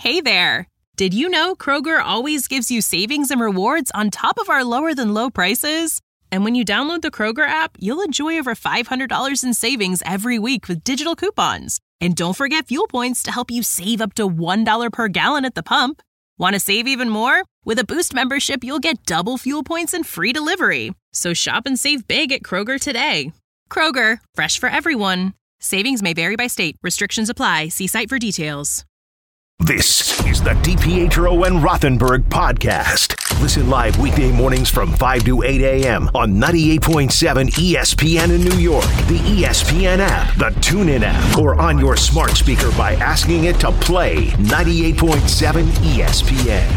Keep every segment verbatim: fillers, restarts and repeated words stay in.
Hey there! Did you know Kroger always gives you savings and rewards on top of our lower-than-low prices? And when you download the Kroger app, you'll enjoy over five hundred dollars in savings every week with digital coupons. And don't forget fuel points to help you save up to one dollar per gallon at the pump. Want to save even more? With a Boost membership, you'll get double fuel points and free delivery. So shop and save big at Kroger today. Kroger, fresh for everyone. Savings may vary by state. Restrictions apply. See site for details. This is the DiPietro and Rothenberg podcast. Listen live weekday mornings from five to eight a.m. on ninety-eight point seven E S P N in New York, the E S P N app, the TuneIn app, or on your smart speaker by asking it to play ninety-eight point seven E S P N.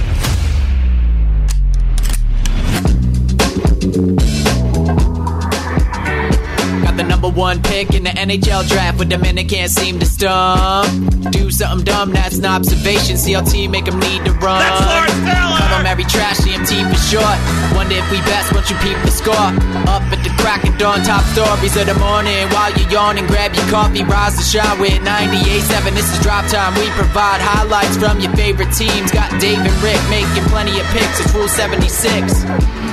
Got the number one pick in the N H L draft, but the men they can't seem to stump. Do something dumb, that's an observation. C L T make them need to run. That's Lawrence Taylor! Call them every trash, C M T for short. Wonder if we best once you peep the score. Up at the crack of dawn, top stories of the morning. While you're yawning, grab your coffee, rise to shine with ninety-eight point seven. This is Drop Time. We provide highlights from your favorite teams. Got Dave and Rick making plenty of picks. It's Rule seventy-six.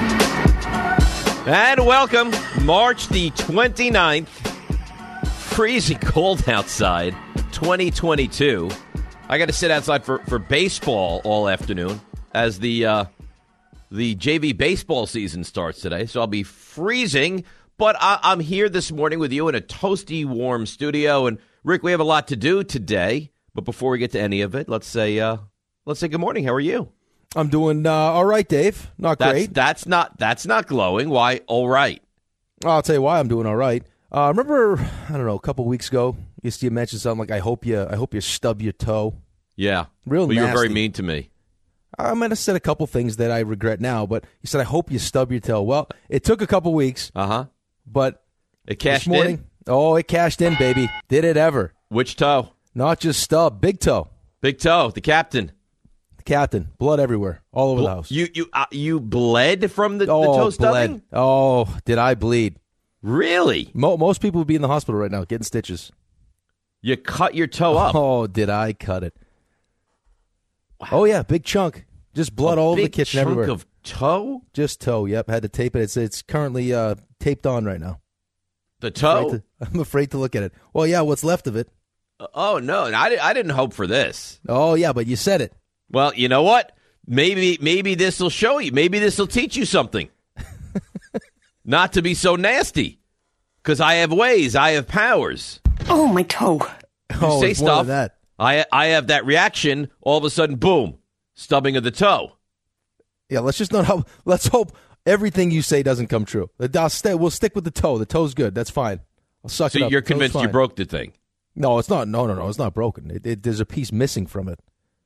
And welcome, March the twenty-ninth, freezing cold outside, twenty twenty-two. I got to sit outside for, for baseball all afternoon as the uh, the J V baseball season starts today, so I'll be freezing. But I, I'm here this morning with you in a toasty, warm studio. And Rick, we have a lot to do today. But before we get to any of it, let's say uh, let's say good morning. How are you? I'm doing uh, all right, Dave. Not That's, great. that's not that's not glowing. Why? All right. I'll tell you why I'm doing all right. Uh, remember, I don't know, a couple weeks ago, you you mentioned something like, "I hope you, I hope you stub your toe." Yeah, real. Well, you were very nasty. mean to me. I might have said a couple things that I regret now, but you said, "I hope you stub your toe." Well, it took a couple weeks. Uh huh. But it cashed this morning, in. Oh, it cashed in, baby. Did it ever? Which toe? Not just stub, big toe. Big toe. The captain. Captain, blood everywhere, all over Bl- the house. You you uh, you bled from the, oh, the toe stubbing? bled. Oh, did I bleed? Really? Mo- most people would be in the hospital right now getting stitches. You cut your toe up? Oh, did I cut it? Wow. Oh yeah, big chunk, just blood A all over the big kitchen chunk everywhere. Of toe? Just toe. Yep, had to tape it. It's it's currently uh, taped on right now. The toe? I'm afraid, to, I'm afraid to look at it. Well, yeah, what's left of it? Uh, oh no, I, I didn't hope for this. Oh yeah, but you said it. Well, you know what? Maybe maybe this will show you. Maybe this will teach you something. Not to be so nasty. Because I have ways. I have powers. Oh, my toe. You oh, say it's more stuff. than that. I I have that reaction. All of a sudden, boom, stubbing of the toe. Yeah, let's just not hope. Let's hope everything you say doesn't come true. I'll stay, we'll stick with the toe. The toe's good. That's fine. I'll suck So it up. you're The toe's convinced you fine. broke the thing? No, it's not. No, no, no. It's not broken. It, it, there's a piece missing from it.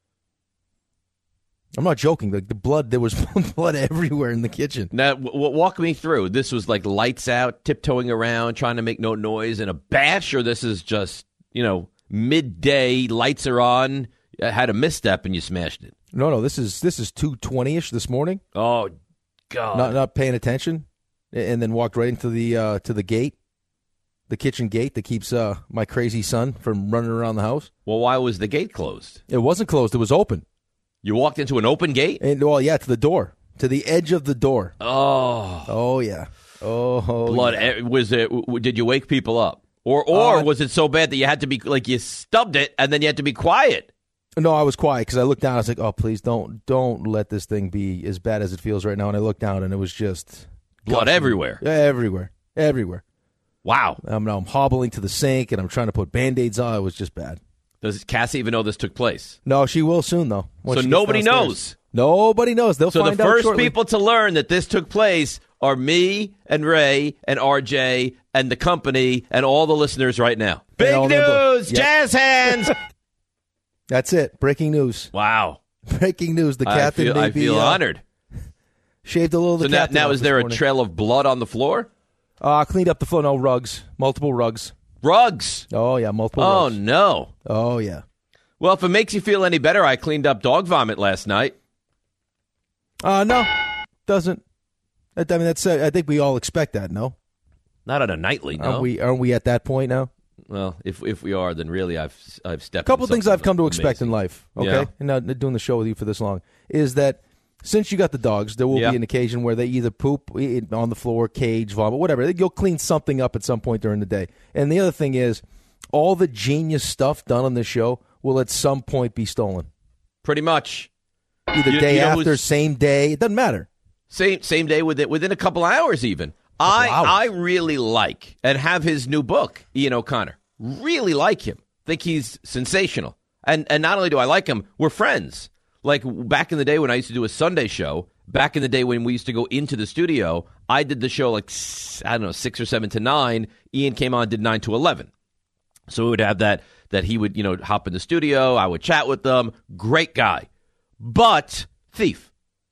I'm not joking. Like the blood, there was blood everywhere in the kitchen. Now, w- w- walk me through. This was like lights out, tiptoeing around, trying to make no noise in a bash, or this is just, you know, midday, lights are on, uh, had a misstep and you smashed it? No, no. This is this is two twenty-ish this morning. Oh, God. Not not paying attention, and then walked right into the uh, to the gate, the kitchen gate that keeps uh, my crazy son from running around the house. Well, why was the gate closed? It wasn't closed. It was open. You walked into an open gate? And, well, yeah, to the door, to the edge of the door. Oh. Oh, yeah. Oh, Blood. yeah. eh, Was it? w- Did you wake people up? Or or Uh, was it so bad that you had to be, like, you stubbed it and then you had to be quiet? No, I was quiet because I looked down. I was like, oh, please don't don't let this thing be as bad as it feels right now. And I looked down, and it was just Blood gushing. everywhere. Yeah, everywhere. Everywhere. Wow. I'm, now I'm hobbling to the sink, and I'm trying to put Band-Aids on. It was just bad. Does Cassie even know this took place? No, she will soon, though. once So she gets nobody downstairs. knows? Nobody knows. They'll So find the out first shortly. people to learn that this took place are me and Ray and R J and the company and all the listeners right now. Big all the- news! Yep. Jazz hands! That's it. Breaking news. Wow. Breaking news. The I captain feel, may I be, feel uh, honored. Shaved a little of So the now, captain now off is there this a morning. trail of blood on the floor? Uh, cleaned up the floor. No rugs. Multiple rugs. Rugs. Oh, yeah. Multiple Oh, rugs. no. Oh, yeah. Well, if it makes you feel any better, I cleaned up dog vomit last night. Uh, no. Doesn't. I mean, that's. Uh, I think we all expect that, no? Not on a nightly, no. Aren't we, aren't we at that point now? well, if if we are, then really I've I've stepped. A couple in things I've come to amazing. expect in life. Okay, Yeah. and now doing the show with you for this long is that since you got the dogs, there will Yeah. be an occasion where they either poop on the floor, cage, vomit, whatever. You'll clean something up at some point during the day. And the other thing is, all the genius stuff done on this show will at some point be stolen. Pretty much. Either You- day you know after, who's- same day. It doesn't matter. Same same day within within a couple hours even. I hours. I really like and have his new book, Ian O'Connor. Really like him. Think he's sensational. And and not only do I like him, we're friends. Like back in the day when I used to do a Sunday show, back in the day when we used to go into the studio, I did the show like s- I don't know, six or seven to nine. Ian came on, did nine to eleven. So we would have that that he would, you know, hop in the studio, I would chat with them. Great guy. But thief.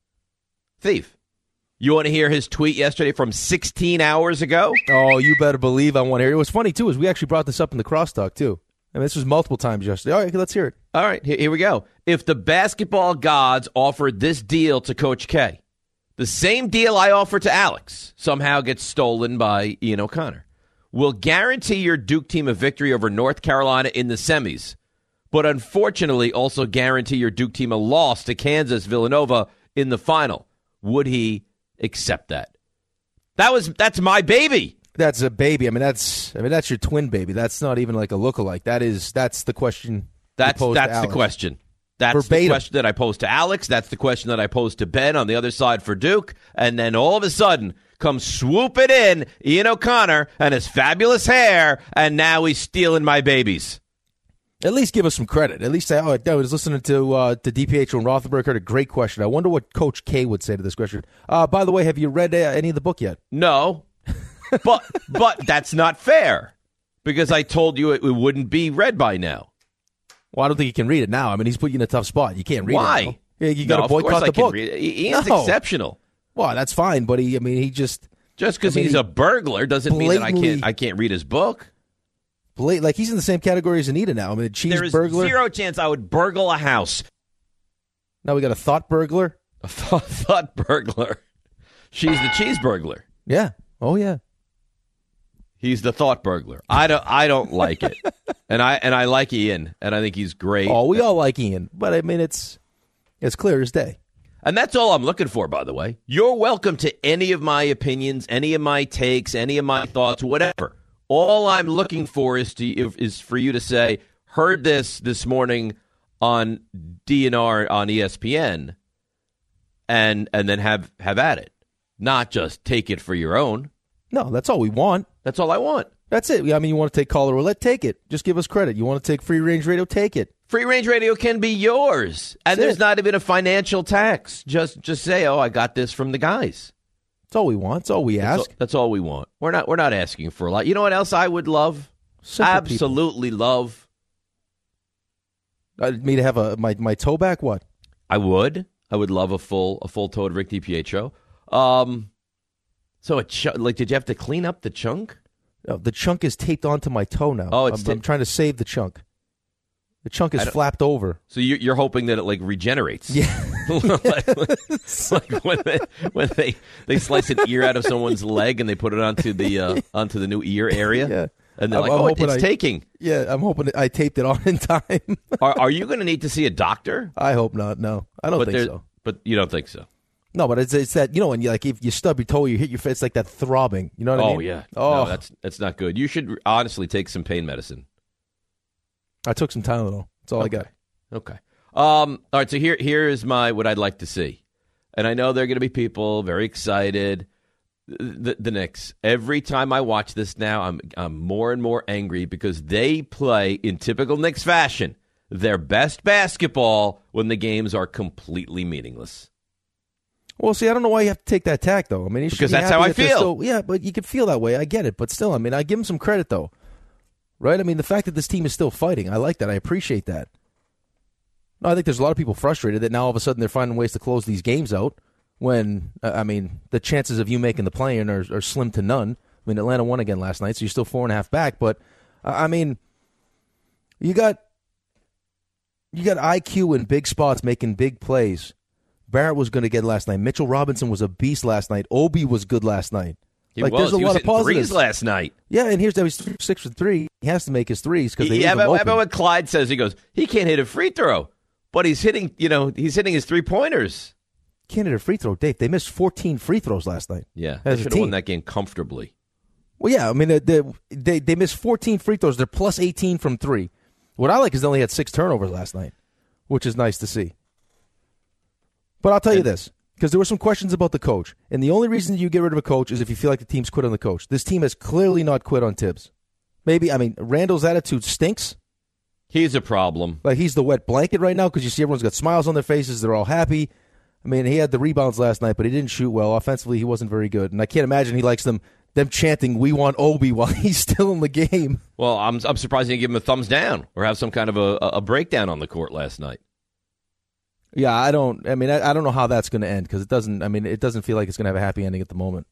Thief. You want to hear his tweet yesterday from sixteen hours ago? Oh, you better believe I want to hear it. It was funny, too, is we actually brought this up in the crosstalk, too. I mean, this was multiple times yesterday. All right, let's hear it. All right, here, here we go. If the basketball gods offered this deal to Coach K, the same deal I offered to Alex somehow gets stolen by Ian O'Connor. Will guarantee your Duke team a victory over North Carolina in the semis, but unfortunately also guarantee your Duke team a loss to Kansas Villanova in the final. Would he accept that? That was that's my baby. That's a baby. I mean, that's I mean that's your twin baby. That's not even like a lookalike. That is that's the question. That's you posed to that's the Alex. question. That's Verbatim. the question that I posed to Alex. That's the question that I posed to Ben on the other side for Duke. And then all of a sudden comes swooping in Ian O'Connor and his fabulous hair, and now he's stealing my babies. At least give us some credit. At least say, oh, I was listening to uh, to D P H and Rothenberg. Heard a great question. I wonder what Coach K would say to this question. Uh, by the way, have you read uh, any of the book yet? No, but but that's not fair because I told you it, it wouldn't be read by now. Well, I don't think you can read it now. I mean, he's put you in a tough spot. You can't read Why? it. Why? Yeah, you got No, to of course boycott I the can book. read it. Ian's No. exceptional. Well, that's fine, but he. I mean, he just Just because I mean, he's he a burglar doesn't mean that I blatantly- can't I can't read his book. blat- like he's in the same category as Anita now. I mean, a cheese There is burglar. zero chance I would burgle a house. Now we got a thought burglar. A thought, thought burglar. She's the cheese burglar. Yeah. Oh yeah. He's the thought burglar. I don't. I don't like it, and I and I like Ian, and I think he's great. Oh, we all like Ian, but I mean, it's it's clear as day. And that's all I'm looking for. By the way, you're welcome to any of my opinions, any of my takes, any of my thoughts, whatever. All I'm looking for is to is for you to say, "Heard this this morning on D N R on E S P N," and and then have have at it, not just take it for your own. No, that's all we want. That's all I want. That's it. I mean, you want to take caller roulette, take it. Just give us credit. You want to take free range radio, take it. Free range radio can be yours, and That's there's it. not even a financial tax. Just just say, "Oh, I got this from the guys." That's all we want. That's all we That's ask. all, that's all we want. We're not we're not asking for a lot. You know what else I would love? Simple Absolutely love. Uh, me to have a my, my toe back? What? I would. I would love a full a full toed Rick DiPietro. Um, so a ch- like, did you have to clean up the chunk? No, the chunk is taped onto my toe now. Oh, it's I'm, ta- I'm trying to save the chunk. The chunk I is don't- flapped over. So you, you're hoping that it like regenerates? Yeah. like, like when they when they, they slice an ear out of someone's leg and they put it onto the uh, onto the new ear area. Yeah. And they're I'm- like, I'm oh, it- hoping it's I- taking. Yeah, I'm hoping I taped it on in time. Are, are you going to need to see a doctor? I hope not. No, I don't but think there- so. But you don't think so? No, but it's it's that, you know, when you like if you stub your toe, you hit your face, it's like that throbbing. You know what I Oh mean? yeah. Oh, No, that's that's not good. You should honestly take some pain medicine. I took some Tylenol. That's all I got. Okay. Um. All right. So here here is my what I'd like to see, and I know there are going to be people very excited. The, the Knicks. Every time I watch this now, I'm I'm more and more angry because they play in typical Knicks fashion their best basketball when the games are completely meaningless. Well, see, I don't know why you have to take that tack, though. I mean, you should Because be that's happy how I that they're feel. Still, yeah, but you could feel that way. I get it, but still, I mean, I give them some credit, though. Right? I mean, the fact that this team is still fighting, I like that. I appreciate that. No, I think there's a lot of people frustrated that now all of a sudden they're finding ways to close these games out when, uh, I mean, the chances of you making the play-in are, are slim to none. I mean, Atlanta won again last night, so you're still four and a half back. But, uh, I mean, you got you got I Q in big spots making big plays. Barrett was going to get last night. Mitchell Robinson was a beast last night. Obi was good last night. He like was. there's a he lot was of positives threes last night. Yeah, and here's that he's six for three. He has to make his threes because they Yeah, leave him but open. what Clyde says, he goes, he can't hit a free throw, but he's hitting. You know, he's hitting his three pointers. Can't hit a free throw, Dave. They missed fourteen free throws last night. Yeah, as they should a have team. won that game comfortably. Well, yeah, I mean, they, they they missed fourteen free throws. They're plus eighteen from three. What I like is they only had six turnovers last night, which is nice to see. But I'll tell you this, because there were some questions about the coach, and the only reason you get rid of a coach is if you feel like the team's quit on the coach. This team has clearly not quit on Tibbs. Maybe, I mean, Randall's attitude stinks. He's a problem. Like, he's the wet blanket right now because you see everyone's got smiles on their faces. They're all happy. I mean, he had the rebounds last night, but he didn't shoot well. Offensively, he wasn't very good. And I can't imagine he likes them them chanting, "We want Obi," while he's still in the game. Well, I'm I'm surprised he didn't give him a thumbs down or have some kind of a, a breakdown on the court last night. Yeah, I don't. I mean, I, I don't know how that's going to end because it doesn't. I mean, it doesn't feel like it's going to have a happy ending at the moment.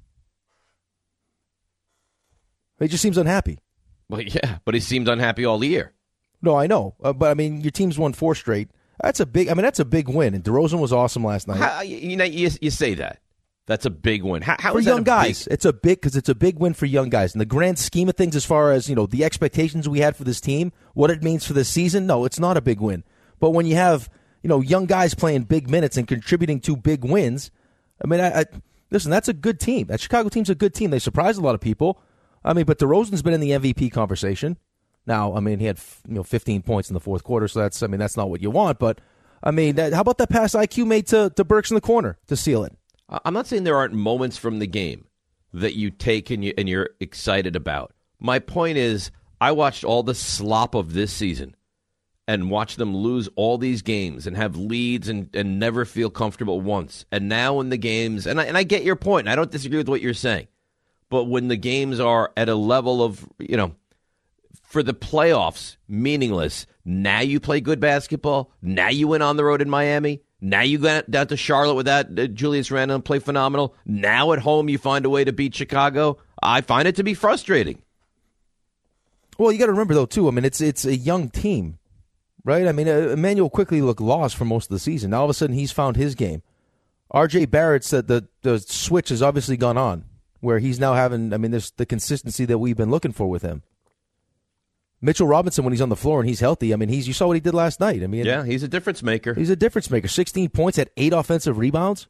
He just seems unhappy. Well, yeah, but he seemed unhappy all year. No, I know, uh, but I mean, your team's won four straight. That's a big. I mean, that's a big win. And DeRozan was awesome last night. How, you know, you, you say that. That's a big win. How, how for is young that a guys, big... it's a big because it's a big win for young guys. In the grand scheme of things, as far as you know, the expectations we had for this team, what it means for this season, no, it's not a big win. But when you have you know young guys playing big minutes and contributing to big wins, I mean, I, I listen. That's a good team. That Chicago team's a good team. They surprised a lot of people. I mean, but DeRozan's been in the M V P conversation. Now, I mean, he had you know fifteen points in the fourth quarter, so that's I mean that's not what you want. But I mean, that, how about that pass I Q made to to Burks in the corner to seal it? I'm not saying there aren't moments from the game that you take and, you, and you're excited about. My point is, I watched all the slop of this season and watched them lose all these games and have leads and, and never feel comfortable once. And now in the games, and I, and I get your point, and I don't disagree with what you're saying, but when the games are at a level of, you know, for the playoffs, meaningless, now you play good basketball, now you win on the road in Miami, now you go down to Charlotte with that uh, Julius Randle and play phenomenal. Now at home you find a way to beat Chicago. I find it to be frustrating. Well, you got to remember though too. I mean, it's it's a young team, right? I mean, uh, Emmanuel quickly looked lost for most of the season. Now all of a sudden he's found his game. R J Barrett said the the switch has obviously gone on, where he's now having. I mean, there's the consistency that we've been looking for with him. Mitchell Robinson, when he's on the floor and he's healthy, I mean, he's you saw what he did last night. I mean, yeah, he's a difference maker. He's a difference maker. sixteen points, had eight offensive rebounds.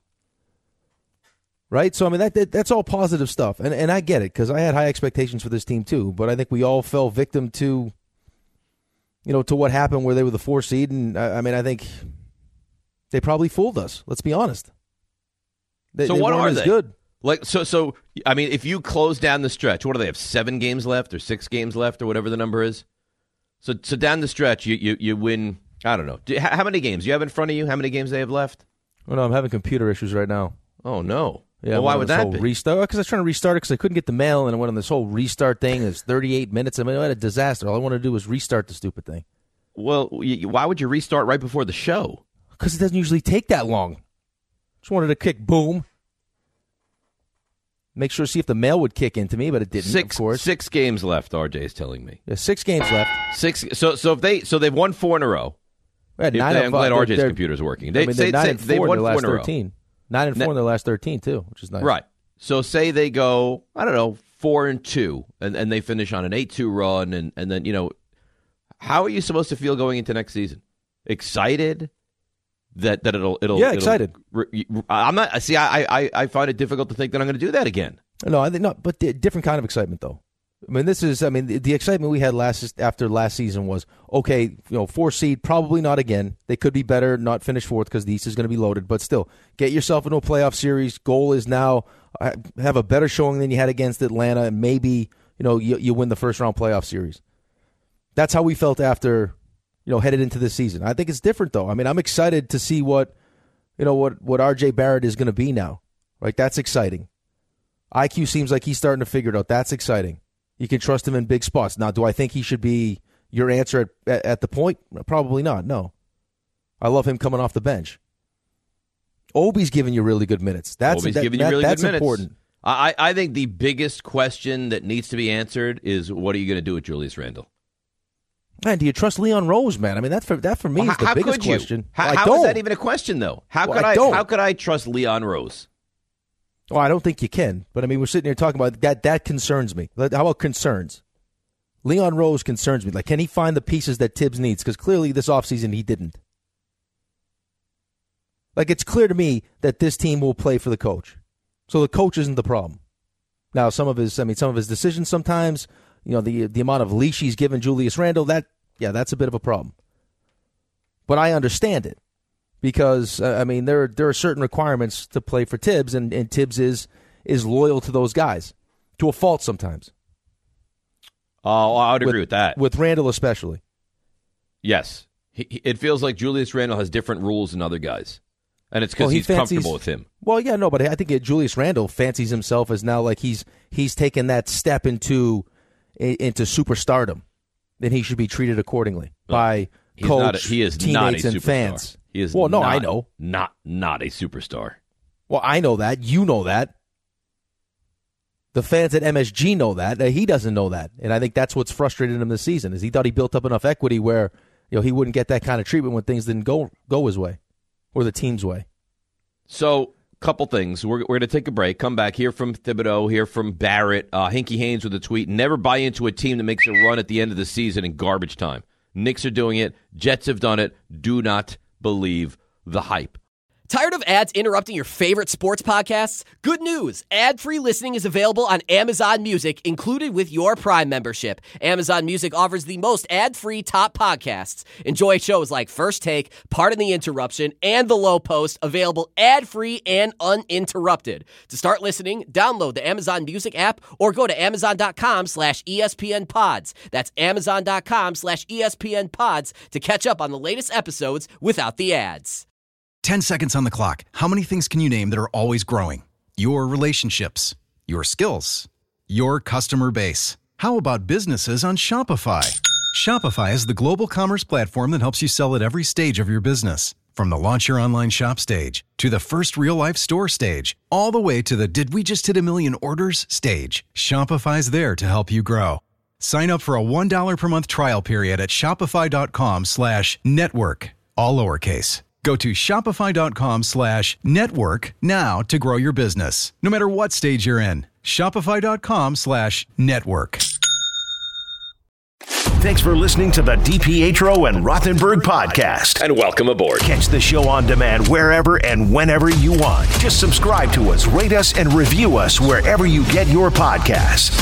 Right? So, I mean, that, that that's all positive stuff. And and I get it because I had high expectations for this team too. But I think we all fell victim to, you know, to what happened where they were the four seed. And, I, I mean, I think they probably fooled us. Let's be honest. They, so they what weren't are as they? good. Like so, so I mean, if you close down the stretch, what do they have? Seven games left, or six games left, or whatever the number is. So, so down the stretch, you you, you win. I don't know. Do, how, how many games do you have in front of you? How many games they have left? Oh no, I'm having computer issues right now. Oh no. Yeah. Well, why would that be? Restart because I was trying to restart it because I couldn't get the mail, and I went on this whole restart thing. It's thirty-eight minutes. I mean, I had a disaster. All I wanted to do was restart the stupid thing. Well, you, why would you restart right before the show? Because it doesn't usually take that long. Just wanted to kick boom. Make sure to see if the mail would kick into me, but it didn't. Six, of course. Six games left. R J is telling me. Yeah, six games left. Six. So, so if they, so they've won four in a row. Yeah, If nine they, of, I'm glad uh, R J's they're- computer's working. They I mean, say, they're nine say and they four in won their last four in a row. thirteen. Nine and four Now- in their last thirteen too, which is nice. Right. So say they go, I don't know, four and two, and, and they finish on an eight two run, and, and then, you know, how are you supposed to feel going into next season? Excited that that it'll it'll Yeah, it'll- excited. I'm not. See, I I I find it difficult to think that I'm going to do that again. No, I think not, but di- different kind of excitement though. I mean, this is. I mean, the, the excitement we had last after last season was okay. You know, four seed, probably not again. They could be better, not finish fourth because the East is going to be loaded. But still, get yourself into a playoff series. Goal is now uh, have a better showing than you had against Atlanta, and maybe you know you, you win the first round playoff series. That's how we felt after you know headed into this season. I think it's different though. I mean, I'm excited to see what you know what what R J Barrett is going to be now. Right, that's exciting. I Q seems like he's starting to figure it out. That's exciting. You can trust him in big spots. Now, do I think he should be your answer at, at, at the point? Probably not, no. I love him coming off the bench. Obi's giving you really good minutes. That's, Obi's that, giving that, you really that's good minutes. important. I, I think the biggest question that needs to be answered is what are you going to do with Julius Randle? Man, do you trust Leon Rose, man? I mean, that for, that for me Well, is the how biggest could you? question. How, Well, I how don't. is that even a question, though? How Well, could I I, don't. how could I trust Leon Rose? Oh, I don't think you can. But, I mean, we're sitting here talking about that. That concerns me. How about concerns? Leon Rose concerns me. Like, can he find the pieces that Tibbs needs? Because clearly this offseason he didn't. Like, it's clear to me that this team will play for the coach. So the coach isn't the problem. Now, some of his, I mean, some of his decisions sometimes, you know, the the amount of leash he's given Julius Randle, that, yeah, that's a bit of a problem. But I understand it because, uh, I mean, there, there are certain requirements to play for Tibbs, and, and Tibbs is is loyal to those guys, to a fault sometimes. Oh, I would agree with, with that. With Randle especially. Yes. He, he, it feels like Julius Randle has different rules than other guys. And it's because well, he he's fancies, comfortable with him. Well, yeah, no, but I think Julius Randle fancies himself as now like he's he's taken that step into into superstardom. Then he should be treated accordingly no, by coach, not a, he is teammates, not a and fans. He is well, no, not, I know. Not, not a superstar. Well, I know that. You know that. The fans at M S G know that. He doesn't know that. And I think that's what's frustrated him this season is he thought he built up enough equity where you know he wouldn't get that kind of treatment when things didn't go go his way or the team's way. So, couple things. We're, we're going to take a break, come back, hear from Thibodeau, hear from Barrett, uh, Hinkie Haynes with a tweet. Never buy into a team that makes a run at the end of the season in garbage time. Knicks are doing it. Jets have done it. Do not believe the hype. Tired of ads interrupting your favorite sports podcasts? Good news! Ad-free listening is available on Amazon Music, included with your Prime membership. Amazon Music offers the most ad-free top podcasts. Enjoy shows like First Take, Pardon the Interruption, and The Low Post, available ad-free and uninterrupted. To start listening, download the Amazon Music app or go to amazon.com slash ESPN pods. That's amazon.com slash ESPN pods to catch up on the latest episodes without the ads. Ten seconds on the clock. How many things can you name that are always growing? Your relationships, your skills, your customer base. How about businesses on Shopify? Shopify is the global commerce platform that helps you sell at every stage of your business. From the launch your online shop stage to the first real-life store stage, all the way to the did we just hit a million orders stage. Shopify's there to help you grow. Sign up for a one dollar per month trial period at shopify.com slash network, all lowercase. Go to shopify.com slash network now to grow your business, no matter what stage you're in. Shopify.com slash network. Thanks for listening to the DiPietro and Rothenberg podcast. And welcome aboard. Catch the show on demand wherever and whenever you want. Just subscribe to us, rate us, and review us wherever you get your podcasts.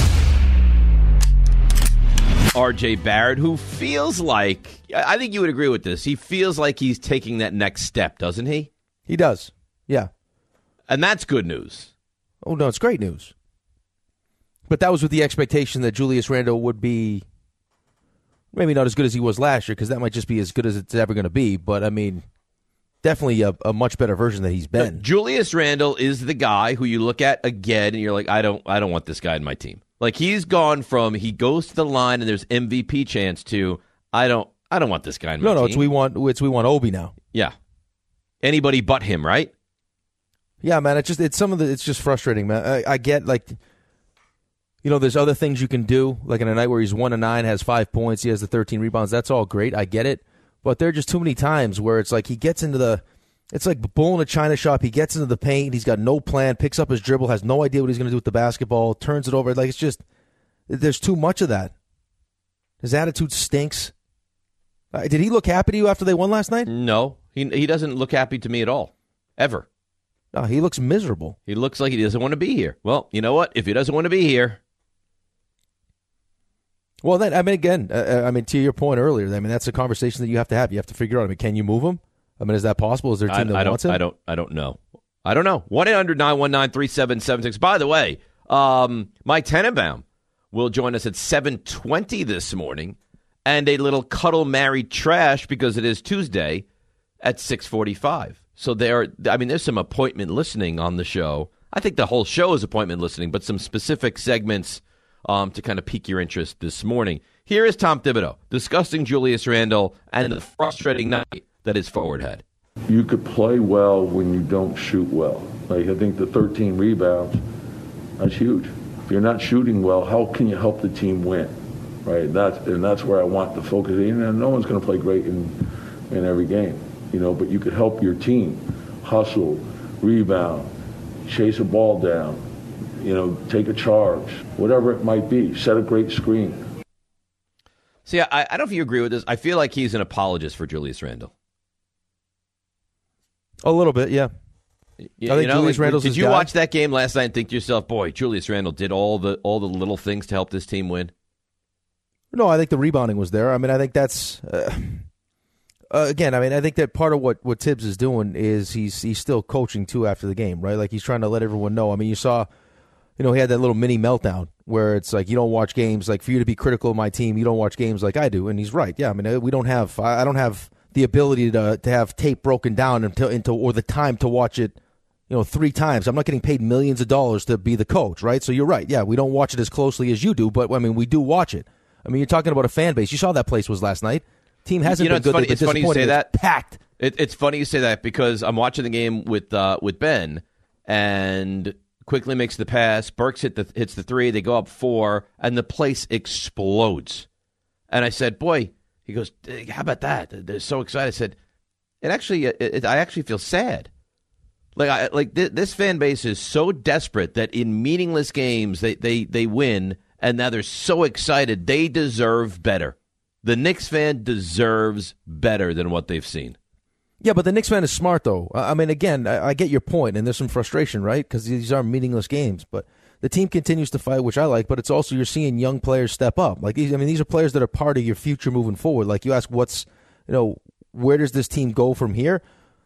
R J Barrett, who feels like, I think you would agree with this, he feels like he's taking that next step, doesn't he? He does, yeah. And that's good news. Oh, no, it's great news. But that was with the expectation that Julius Randle would be maybe not as good as he was last year, because that might just be as good as it's ever going to be. But, I mean, definitely a, a much better version than he's been. No, Julius Randle is the guy who you look at again, and you're like, I don't, I don't want this guy in my team. Like, he's gone from he goes to the line and there's M V P chance to I don't I don't want this guy in my no, team. No, it's we want it's we want Obi now. Yeah. Anybody but him, right? Yeah, man. It's just it's some of the it's just frustrating, man. I, I get like, you know, there's other things you can do. Like in a night where he's one and nine, has five points, he has the thirteen rebounds. That's all great. I get it, but there are just too many times where it's like he gets into the. It's like bull in a china shop. He gets into the paint. He's got no plan, picks up his dribble, has no idea what he's going to do with the basketball, turns it over. Like, it's just, there's too much of that. His attitude stinks. Uh, did he look happy to you after they won last night? No. He he doesn't look happy to me at all. Ever. No, he looks miserable. He looks like he doesn't want to be here. Well, you know what? If he doesn't want to be here. Well, then, I mean, again, uh, I mean, to your point earlier, I mean, that's a conversation that you have to have. You have to figure out, I mean, can you move him? I mean, is that possible? Is there a team I, that I wants don't, him? I don't, I don't know. I don't know. one eight hundred nine one nine three seven seven six. By the way, um, Mike Tenenbaum will join us at seven twenty this morning, and a little cuddle married trash because it is Tuesday at six forty-five. So there, I mean, there's some appointment listening on the show. I think the whole show is appointment listening, but some specific segments um, to kind of pique your interest this morning. Here is Tom Thibodeau discussing Julius Randle and the frustrating night that is forward had. You could play well when you don't shoot well. Like, I think the thirteen rebounds, that's huge. If you're not shooting well, how can you help the team win? Right? That's and that's where I want the focus. And no one's going to play great in in every game, you know. But you could help your team hustle, rebound, chase a ball down, you know, take a charge, whatever it might be, set a great screen. See, I, I don't know if you agree with this. I feel like he's an apologist for Julius Randle. A little bit, yeah. You, I think you know, Julius like, Randle's did his you guy. watch that game last night and think to yourself, boy, Julius Randle did all the all the little things to help this team win? No, I think the rebounding was there. I mean, I think that's uh, uh, again. I mean, I think that part of what, what Tibbs is doing is he's he's still coaching too after the game, right? Like he's trying to let everyone know. I mean, you saw, you know, he had that little mini meltdown where it's like you don't watch games. Like for you to be critical of my team, you don't watch games like I do, and he's right. Yeah, I mean, we don't have. I don't have the ability to to have tape broken down until into or the time to watch it, you know, three times. I'm not getting paid millions of dollars to be the coach, right? So you're right. Yeah, we don't watch it as closely as you do, but I mean, we do watch it. I mean, you're talking about a fan base. You saw that place was last night. Team hasn't you know, been good. Funny, They've been it's funny you say disappointing. that. It's packed. It, it's funny you say that because I'm watching the game with uh, with Ben, and quickly makes the pass. Burks hit the hits the three. They go up four, and the place explodes. And I said, "Boy," he goes, "How about that? They're so excited." I said, "It actually, it, it, I actually feel sad. Like, I, like th- this fan base is so desperate that in meaningless games they, they they win, and now they're so excited. They deserve better. The Knicks fan deserves better than what they've seen." Yeah, but the Knicks fan is smart, though. I mean, again, I, I get your point, and there's some frustration, right? Because these are meaningless games. But the team continues to fight, which I like. But it's also you're seeing young players step up. Like these, I mean, these are players that are part of your future moving forward. Like you ask, what's, you know, where does this team go from here?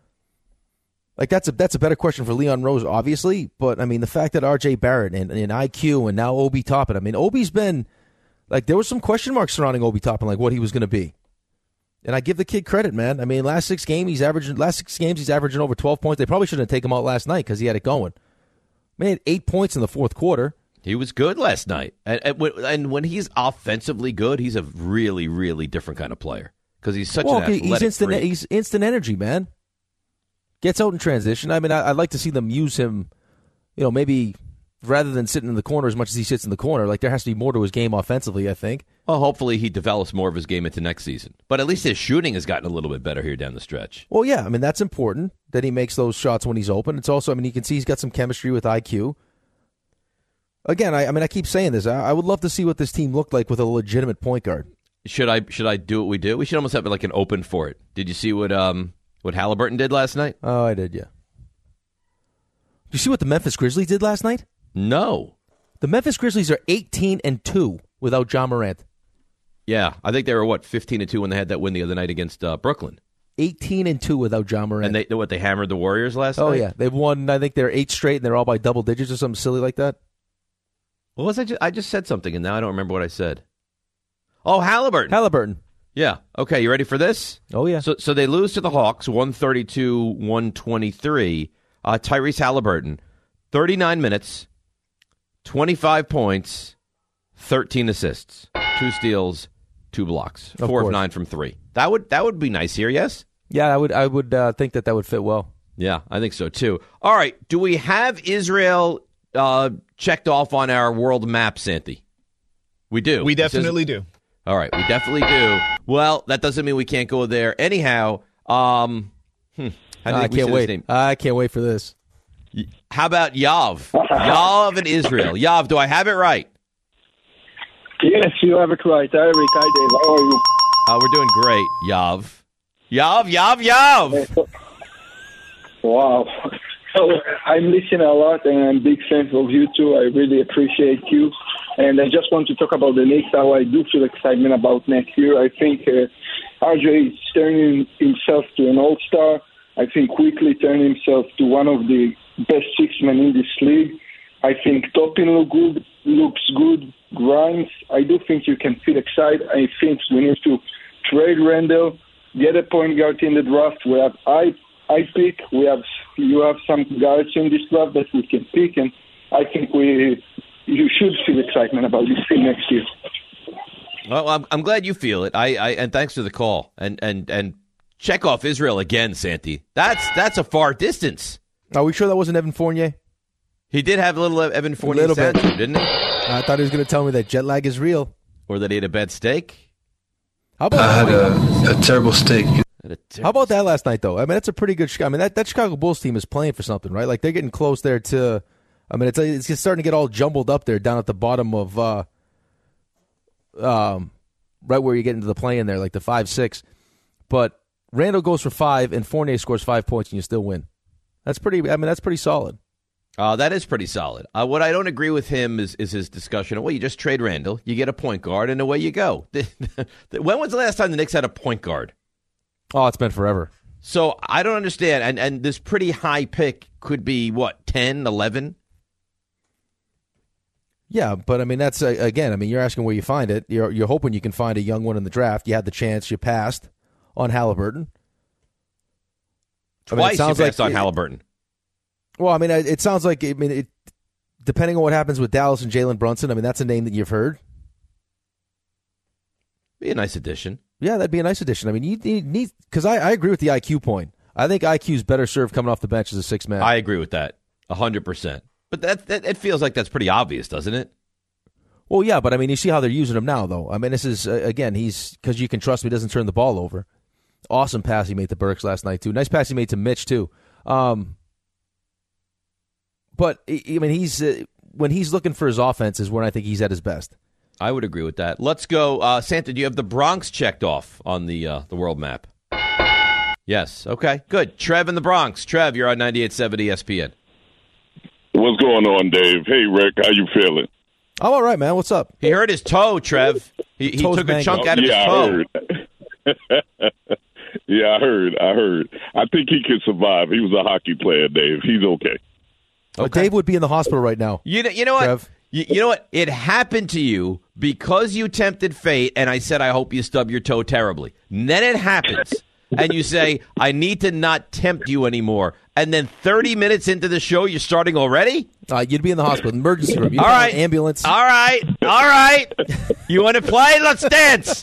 Like that's a that's a better question for Leon Rose, obviously. But I mean, the fact that R J Barrett and, and I Q and now Obi Toppin. I mean, Obi's been like there was some question marks surrounding Obi Toppin, like what he was going to be. And I give the kid credit, man. I mean, last six games he's averaging last six games he's averaging over twelve points. They probably shouldn't have taken him out last night because he had it going. Man, he had eight points in the fourth quarter. He was good last night, and, and, when, and when he's offensively good, he's a really, really different kind of player because he's such well, an athletic he's instant. freak. He's instant energy, man. Gets out in transition. I mean, I, I'd like to see them use him. You know, maybe rather than sitting in the corner as much as he sits in the corner. Like there has to be more to his game offensively, I think. Well, hopefully he develops more of his game into next season. But at least his shooting has gotten a little bit better here down the stretch. Well, yeah, I mean, that's important that he makes those shots when he's open. It's also, I mean, you can see he's got some chemistry with I Q. Again, I, I mean, I keep saying this. I, I would love to see what this team looked like with a legitimate point guard. Should I should I do what we do? We should almost have like an open for it. Did you see what um what Halliburton did last night? Oh, I did, yeah. Did you see what the Memphis Grizzlies did last night? No. The Memphis Grizzlies are eighteen and two without Ja Morant. Yeah, I think they were, what, fifteen and two when they had that win the other night against uh, Brooklyn. eighteen and two without Ja Morant. And they what they hammered the Warriors last oh, night? Oh, yeah. They've won, I think they're eight straight, and they're all by double digits or something silly like that. What was I just, I just said something, and now I don't remember what I said. Oh, Halliburton. Halliburton. Yeah. Okay, you ready for this? Oh, yeah. So so they lose to the Hawks, one thirty-two one twenty-three. Uh, Tyrese Halliburton, thirty-nine minutes, twenty-five points, thirteen assists, two steals, two blocks, Of four course. of nine from three. That would that would be nice here, yes? Yeah, I would I would uh, think that that would fit well. Yeah, I think so, too. All right, do we have Israel uh, checked off on our world map, Santi? We do. We It says- definitely do. All right, we definitely do. Well, that doesn't mean we can't go there. Anyhow, um, hmm, how do you I think we say can't this wait. name? I can't wait for this. How about Yav? Yav in Israel. Yav, do I have it right? Yes, you have it right. Hi, Rick. Hi, Dave. How are you? Uh, we're doing great, Yav. Yav, Yav, Yav. Wow. So I'm listening a lot, and I'm a big fan of you too. I really appreciate you. And I just want to talk about the Knicks, how I do feel excitement about next year. I think uh, R J is turning himself to an all-star. I think quickly turning himself to one of the best six-men in this league. I think Toppin look good, looks good. Grimes, I do think you can feel excited. I think we need to trade Randall, get a point guard in the draft. We have I, I pick. We have you have some guards in this draft that we can pick, and I think we you should feel excitement about this team next year. Well, I'm, I'm glad you feel it. I, I and thanks for the call. And and and check off Israel again, Santi. That's that's a far distance. Are we sure that wasn't Evan Fournier? He did have a little Evan Fournier Little bit. sound to him, didn't he? I thought he was going to tell me that jet lag is real. Or that he had a bad steak. How about I had a, a terrible steak. How about that last night, though? I mean, that's a pretty good. I mean, that, that Chicago Bulls team is playing for something, right? Like they're getting close there to. I mean, it's it's just starting to get all jumbled up there down at the bottom of, uh, um, right where you get into the play in there, like the five six. But Randall goes for five, and Fournier scores five points, and you still win. That's pretty. I mean, that's pretty solid. Uh, that is pretty solid. Uh, what I don't agree with him is, is his discussion of, well, you just trade Randall, you get a point guard, and away you go. When was the last time the Knicks had a point guard? Oh, it's been forever. So I don't understand. And, and this pretty high pick could be, what, ten, eleven? Yeah, but, I mean, that's, uh, again, I mean, you're asking where you find it. You're, you're hoping you can find a young one in the draft. You had the chance. You passed on Halliburton. Twice I mean, it sounds you passed like, on it, Halliburton. Well, I mean, it sounds like, I mean, it, depending on what happens with Dallas and Jalen Brunson, I mean, that's a name that you've heard. Be a nice addition. Yeah, that'd be a nice addition. I mean, you need, because I, I agree with the I Q point. I think I Q's better served coming off the bench as a six man. I agree with that, one hundred percent. But that, that it feels like that's pretty obvious, doesn't it? Well, yeah, but I mean, you see how they're using him now, though. I mean, this is, uh, again, he's, because you can trust me, doesn't turn the ball over. Awesome pass he made to Burks last night, too. Nice pass he made to Mitch, too. Um, But, I mean, he's uh, when he's looking for his offense is when I think he's at his best. I would agree with that. Let's go. Uh, Santa, do you have the Bronx checked off on the uh, the world map? Yes. Okay, good. Trev in the Bronx. Trev, you're on ninety-eight point seven E S P N. What's going on, Dave? Hey, Rick, how you feeling? I'm all right, man. What's up? He hurt his toe, Trev. He, he took a chunk out of yeah, his toe. I heard. yeah, I heard. I heard. I think he could survive. He was a hockey player, Dave. He's okay. Okay. Dave would be in the hospital right now. You know, you know what? You, you know what? It happened to you because you tempted fate, and I said, I hope you stub your toe terribly. And then it happens, and you say, I need to not tempt you anymore. And then thirty minutes into the show, you're starting already? Uh, you'd be in the hospital, emergency room. You'd all right. Ambulance. All right. All right. You want to play? Let's dance.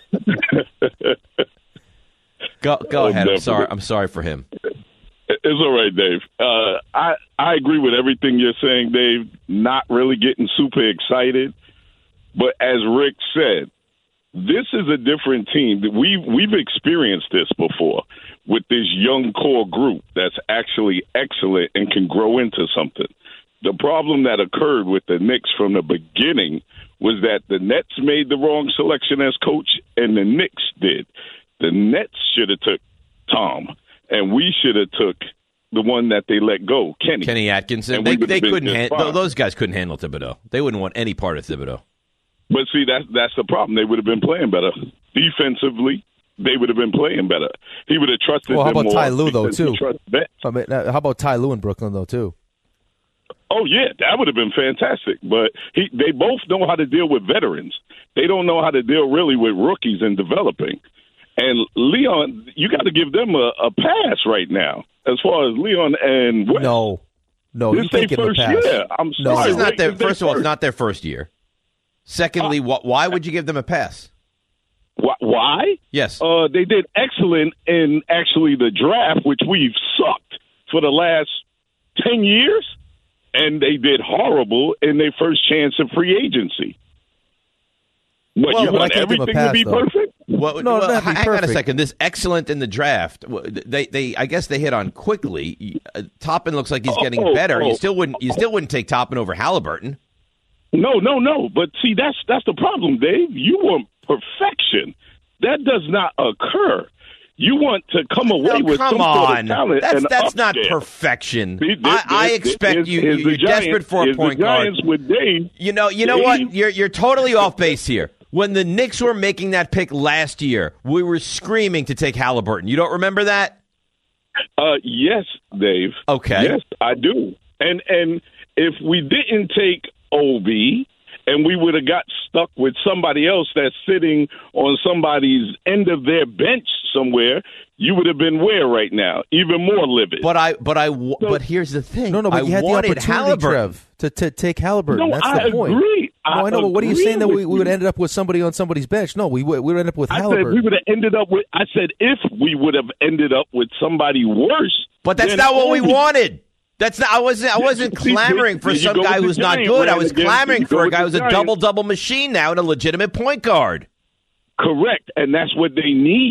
Go, go oh, ahead. definitely. I'm sorry. I'm sorry for him. It's all right, Dave. Uh, I I agree with everything you're saying, Dave. Not really getting super excited, but as Rick said, this is a different team. We we've experienced this before with this young core group that's actually excellent and can grow into something. The problem that occurred with the Knicks from the beginning was that the Nets made the wrong selection as coach, and the Knicks did. The Nets should have took Tom. And we should have took the one that they let go, Kenny. Kenny Atkinson. They, they couldn't handle those guys couldn't handle Thibodeau. They wouldn't want any part of Thibodeau. But see, that's that's the problem. They would have been playing better defensively. They would have been playing better. He would have trusted. Well, how them about more Ty Lue though too? I mean, how about Ty Lue in Brooklyn though too? Oh yeah, that would have been fantastic. But he, they both know how to deal with veterans. They don't know how to deal really with rookies and developing. And Leon, you got to give them a, a pass right now, as far as Leon and West. No, no, this you can't give them a pass. Year. I'm no, sorry. This is not their, first first of all, it's not their first year. Secondly, uh, why would you give them a pass? Wh- why? Yes. Uh, they did excellent in actually the draft, which we've sucked for the last ten years, and they did horrible in their first chance of free agency. What, well, you want everything pass, to be though. perfect? Well, no, well, hang perfect. on a second. This excellent in the draft. They, they, I guess they hit on quickly. Uh, Toppin looks like he's getting oh, better. Oh, you still wouldn't, you still wouldn't take Toppin over Halliburton. No, no, no. But see, that's that's the problem, Dave. You want perfection. That does not occur. You want to come away no, with come some on. sort of talent. That's and that's not there. perfection. See, this, I, I this, expect this, you. is You're Giants, desperate for a point the guard. Giants with Dave. You know. You know Dave, what? You're you're totally off base here. When the Knicks were making that pick last year, we were screaming to take Halliburton. You don't remember that? Uh, yes, Dave. Okay. Yes, I do. And and if we didn't take Obi, and we would have got stuck with somebody else that's sitting on somebody's end of their bench somewhere, you would have been where right now? Even more livid. But I, but I, so, but here's the thing. No, no, but I you had the wanted opportunity, Halliburton. Trev, to, to take Halliburton. No, That's I the point. agree. No, I, I know, but what are you agree saying that we, with we would you. end up with somebody on somebody's bench? No, we would we would end up with I Halliburton. said we would have ended up with. I said if we would have ended up with somebody worse. But that's than not what we Obi. wanted. That's not. I wasn't. I wasn't See, clamoring for you some go guy with the who's not Giants, good. I man, was again. clamoring You go for a with guy the who's a Giants. double-double machine now and a legitimate point guard. Correct, and that's what they need.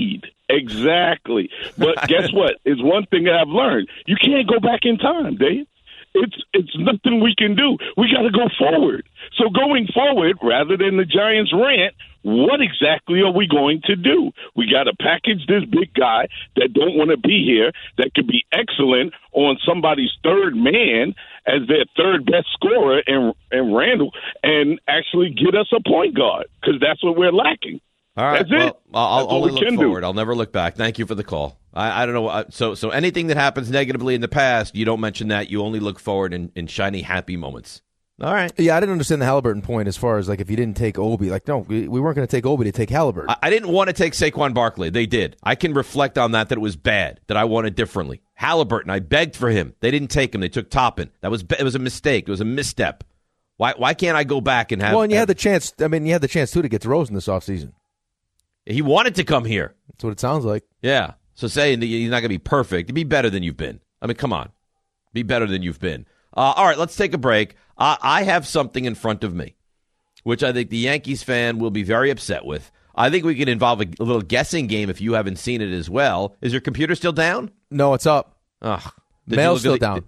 Exactly. But guess what? It's one thing that I've learned. You can't go back in time, Dave. It's it's nothing we can do. We got to go forward. So going forward, rather than the Giants rant, what exactly are we going to do? We got to package this big guy that don't want to be here, that could be excellent on somebody's third man as their third best scorer in, in Randall, and actually get us a point guard, because that's what we're lacking. All right. That's well, it. I'll That's only what we look can forward. do. I'll never look back. Thank you for the call. I, I don't know. So so anything that happens negatively in the past, you don't mention that. You only look forward in, in shiny, happy moments. All right. Yeah, I didn't understand the Halliburton point as far as, like, if you didn't take Obi. Like, no, we, we weren't going to take Obi to take Halliburton. I, I didn't want to take Saquon Barkley. They did. I can reflect on that, that it was bad, that I wanted differently. Halliburton, I begged for him. They didn't take him. They took Toppin. That was It was a mistake. It was a misstep. Why Why can't I go back and have... Well, and you have, had the chance. I mean, you had the chance, too, to get DeRozan this offseason. He wanted to come here. That's what it sounds like. Yeah. So saying that he's not going to be perfect, be better than you've been. I mean, come on. Be better than you've been. Uh, all right, let's take a break. Uh, I have something in front of me, which I think the Yankees fan will be very upset with. I think we can involve a, a little guessing game if you haven't seen it as well. Is your computer still down? No, it's up. Ugh. Mail's still down.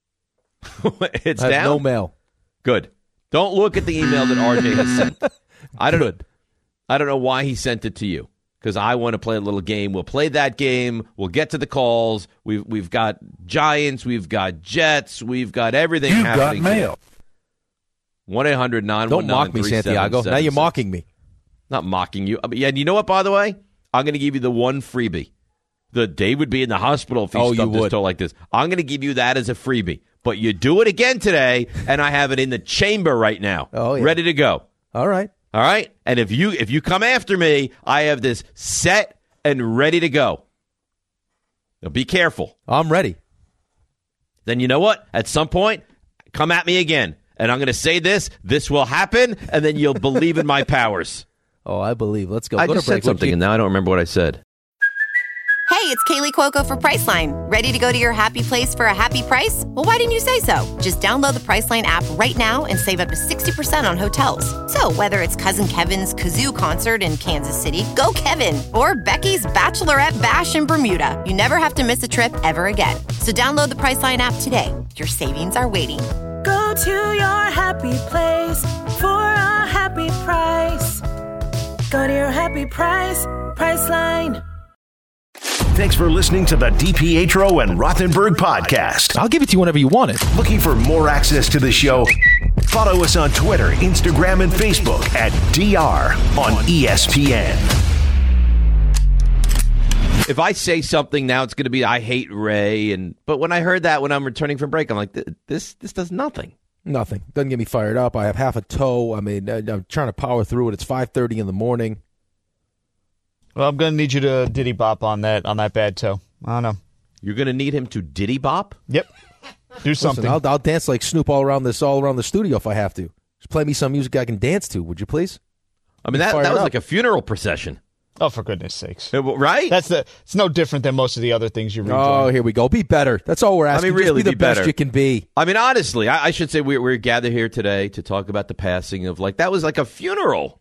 It's I have down? no mail. Good. Don't look at the email that R J has sent. I don't know. I don't know why he sent it to you, because I want to play a little game. We'll play that game. We'll get to the calls. We've we've got Giants. We've got Jets. We've got everything You've happening. got mail. one eight hundred nine Don't one nine mock me, Santiago. Now you're mocking me. Not mocking you. I mean, yeah, and you know what, by the way? I'm going to give you the one freebie. The Dave would be in the hospital if he Oh, stubbed you his would. toe like this. I'm going to give you that as a freebie. But you do it again today, and I have it in the chamber right now. Oh, yeah. Ready to go. All right. All right? And if you if you come after me, I have this set and ready to go. Now be careful. I'm ready. Then you know what? At some point, come at me again. And I'm going to say this. This will happen, and then you'll believe in my powers. Oh, I believe. Let's go. I go just to break. said something, and now I don't remember what I said. Hey, it's Kaylee Cuoco for Priceline. Ready to go to your happy place for a happy price? Well, why didn't you say so? Just download the Priceline app right now and save up to sixty percent on hotels. So whether it's Cousin Kevin's Kazoo Concert in Kansas City, go Kevin, or Becky's Bachelorette Bash in Bermuda, you never have to miss a trip ever again. So download the Priceline app today. Your savings are waiting. Go to your happy place for a happy price. Go to your happy price, Priceline. Thanks for listening to the DiPietro and Rothenberg podcast. I'll give it to you whenever you want it. Looking for more access to the show? Follow us on Twitter, Instagram, and Facebook at D R on E S P N. If I say something now, it's going to be I hate Ray, and but when I heard that when I'm returning from break, I'm like, this this does nothing. Nothing. Doesn't get me fired up. I have half a toe. I mean, I'm trying to power through it. It's five thirty in the morning. Well, I'm going to need you to diddy bop on that on that bad toe. I don't know. You're going to need him to diddy bop? Yep. Do something. Listen, I'll, I'll dance like Snoop all around this, all around the studio if I have to. Just play me some music I can dance to, would you please? I mean, that, that was like a funeral procession. Oh, for goodness sakes. Right? That's the. It's no different than most of the other things you read. Oh, here we go. Be better. That's all we're asking. I mean, really, Just be the be best better. you can be. I mean, honestly, I, I should say we're, we're gathered here today to talk about the passing of, like, that was like a funeral.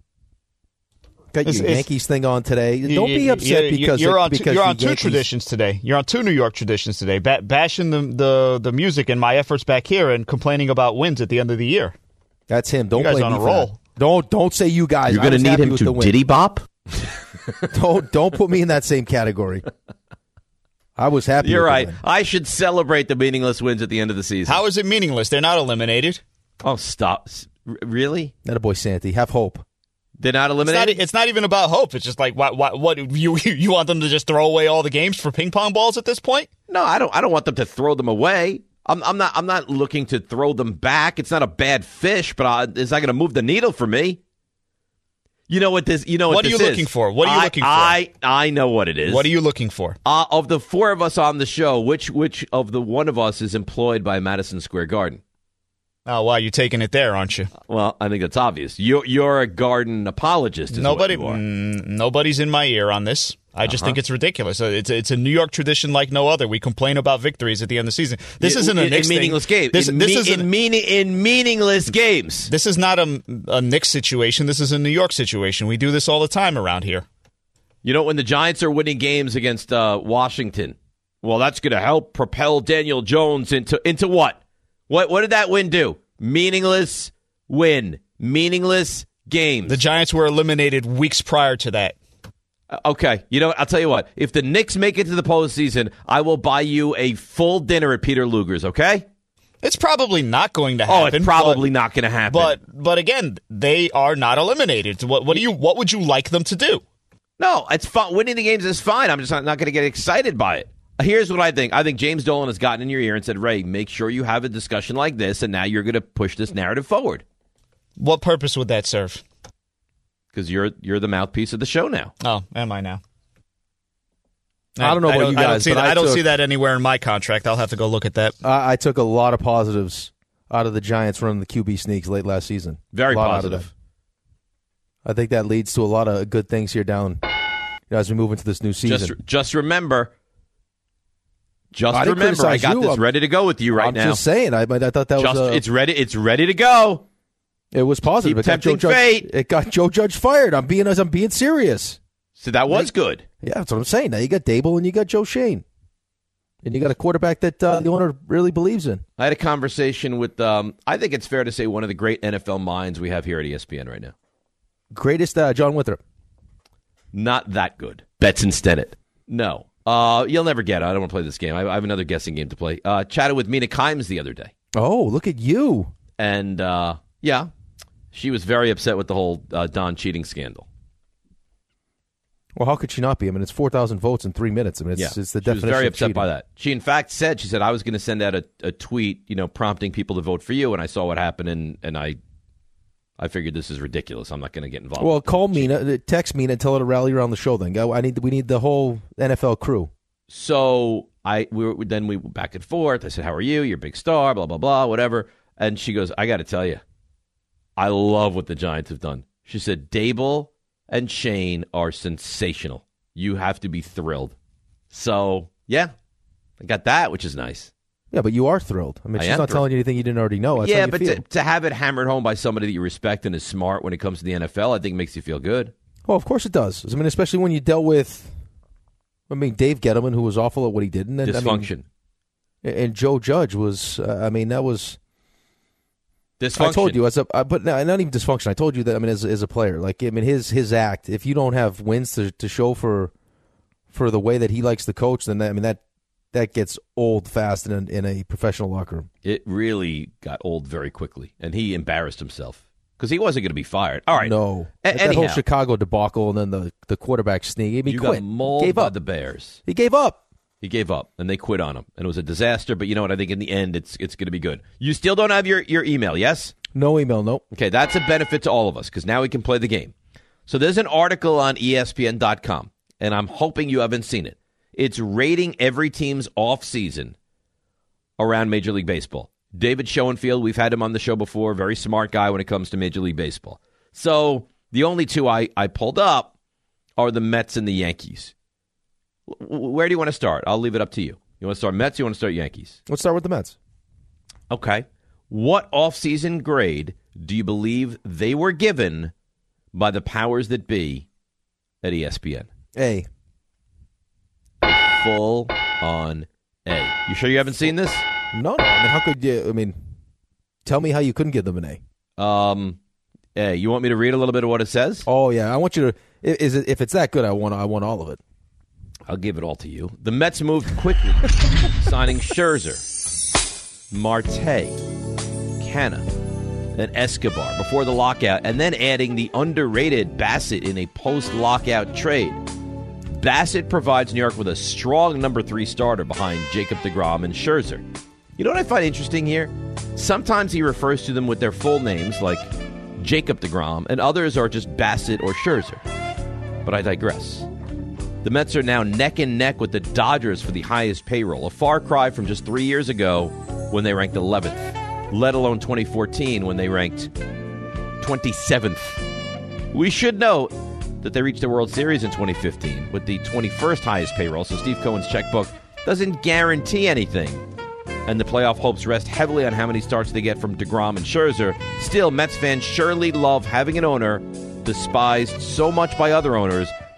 Got It's- your it's- Yankees thing on today. You- Don't you- be upset you- because you're it- on two, because you're the on two Yankees- traditions today. You're on two New York traditions today. Ba- bashing the, the the music and my efforts back here, and complaining about wins at the end of the year. That's him. Don't You guys blame on me a for roll. that. Don't don't say you guys. You're I going to was need happy him with the to win. diddy bop? don't don't put me in that same category. I was happy. You're with the right. win. I should celebrate the meaningless wins at the end of the season. How is it meaningless? They're not eliminated. Oh, stop. R- really? That a boy, Santy. Have hope. They're not It's not, eliminated? it's not even about hope. It's just like what what what you you want them to just throw away all the games for ping pong balls at this point? No, I don't I don't want them to throw them away. I'm I'm not I'm not looking to throw them back. It's not a bad fish, but I, it's not going to move the needle for me. You know what this you know what, What are this you is. looking for? What are you I- looking for? I I know what it is. What are you looking for? Uh, of the four of us on the show, which which of the one of us is employed by Madison Square Garden? Oh, wow, you're taking it there, aren't you? Well, I think that's obvious. You're you're a garden apologist. Is Nobody, what you are. mm, nobody's in my ear on this. I just Uh-huh. think it's ridiculous. Uh, It's a, it's a New York tradition like no other. We complain about victories at the end of the season. This In- isn't a in, Knicks in meaningless thing. games. This, in, this me- isn't in, meaning, in meaningless games. This is not a, a Knicks situation. This is a New York situation. We do this all the time around here. You know, when the Giants are winning games against uh, Washington, well, that's going to help propel Daniel Jones into into what? What what did that win do? Meaningless win. Meaningless games. The Giants were eliminated weeks prior to that. Uh, okay. You know what? I'll tell you what. If the Knicks make it to the postseason, I will buy you a full dinner at Peter Luger's, okay? It's probably not going to happen. Oh, it's probably but, not going to happen. But but again, they are not eliminated. What what do you what would you like them to do? No, it's fun. Winning the games is fine. I'm just not, not going to get excited by it. Here's what I think. I think James Dolan has gotten in your ear and said, Ray, make sure you have a discussion like this, and now you're going to push this narrative forward. What purpose would that serve? Because you're you're the mouthpiece of the show now. Oh, am I now? I don't know I, about I you guys, I don't, see, but that, I I don't took, see that anywhere in my contract. I'll have to go look at that. I, I took a lot of positives out of the Giants running the Q B sneaks late last season. Very positive. I think that leads to a lot of good things here down you know, as we move into this new season. Just, just remember, just I remember, I got you. this I'm, ready to go with you right I'm now. I'm just saying. I, I thought that just, was a, it's ready. It's ready to go. It was positive. Keep it got tempting Joe Judge, fate. It got Joe Judge fired. I'm being I'm being serious. So that was good. Yeah, that's what I'm saying. Now you got Dable and you got Joe Shane. And you got a quarterback that uh, the owner really believes in. I had a conversation with, um, I think it's fair to say, one of the great N F L minds we have here at E S P N right now. Greatest uh, John Winthrop. Not that good. Betson Stennett. No. Uh, you'll never get it. I don't want to play this game. I, I have another guessing game to play. Uh, chatted with Mina Kimes the other day. Oh, look at you. And, uh, yeah, she was very upset with the whole uh, Don cheating scandal. Well, how could she not be? I mean, it's four thousand votes in three minutes. I mean, it's, yeah. it's the she definition was very of upset cheating. by that. She, in fact, said, she said, I was going to send out a, a tweet, you know, prompting people to vote for you, and I saw what happened, and, and I I figured this is ridiculous. I'm not going to get involved. Well, call Mina, text Mina, and tell her to rally around the show then. Go. I need, we need the whole N F L crew. So I we were, then we went back and forth. I said, how are you? You're a big star, blah, blah, blah, whatever. And she goes, I got to tell you, I love what the Giants have done. She said, Dable and Shane are sensational. You have to be thrilled. So, yeah, I got that, which is nice. Yeah, but you are thrilled. I mean, I she's not thrilled. telling you anything you didn't already know. That's yeah, how you but feel. to, to have it hammered home by somebody that you respect and is smart when it comes to the N F L, I think makes you feel good. Well, of course it does. I mean, especially when you dealt with, I mean, Dave Gettleman, who was awful at what he did. And, Dysfunction. I mean, and Joe Judge was, uh, I mean, that was... Dysfunction. I told you, as a, uh, but no, not even dysfunction. I told you that, I mean, as, as a player, like, I mean, his his act, if you don't have wins to, to show for for the way that he likes to coach, then, that, I mean, that that gets old fast in a, in a professional locker room. It really got old very quickly, and he embarrassed himself because he wasn't going to be fired. All right. No. A- like that anyhow, whole Chicago debacle and then the, the quarterback sneak. I mean, you quit. got mauled gave by up. the Bears. He gave up. He gave up, and they quit on him, and it was a disaster. But you know what? I think in the end, it's it's going to be good. You still don't have your, your email, yes? No email, nope. Okay, that's a benefit to all of us because now we can play the game. So there's an article on E S P N dot com, and I'm hoping you haven't seen it. It's rating every team's offseason around Major League Baseball. David Schoenfield, we've had him on the show before, very smart guy when it comes to Major League Baseball. So the only two I, I pulled up are the Mets and the Yankees. Where do you want to start? I'll leave it up to you. You want to start Mets? You want to start Yankees? Let's start with the Mets. Okay. What offseason grade do you believe they were given by the powers that be at E S P N? A. Full on A. You sure you haven't seen this? No, no. I mean, how could you? I mean, tell me how you couldn't give them an A. Um, A. You want me to read a little bit of what it says? Oh yeah, I want you to. Is it if it's that good? I want. I want all of it. I'll give it all to you. The Mets moved quickly, signing Scherzer, Marte, Canna, and Escobar before the lockout, and then adding the underrated Bassett in a post-lockout trade. Bassett provides New York with a strong number three starter behind Jacob deGrom and Scherzer. You know what I find interesting here? Sometimes he refers to them with their full names, like Jacob deGrom, and others are just Bassett or Scherzer. But I digress. The Mets are now neck and neck with the Dodgers for the highest payroll, a far cry from just three years ago when they ranked eleventh, let alone twenty fourteen when they ranked twenty-seventh. We should note that they reached the World Series in twenty fifteen with the twenty-first highest payroll, so Steve Cohen's checkbook doesn't guarantee anything. And the playoff hopes rest heavily on how many starts they get from deGrom and Scherzer. Still, Mets fans surely love having an owner despised so much by other owners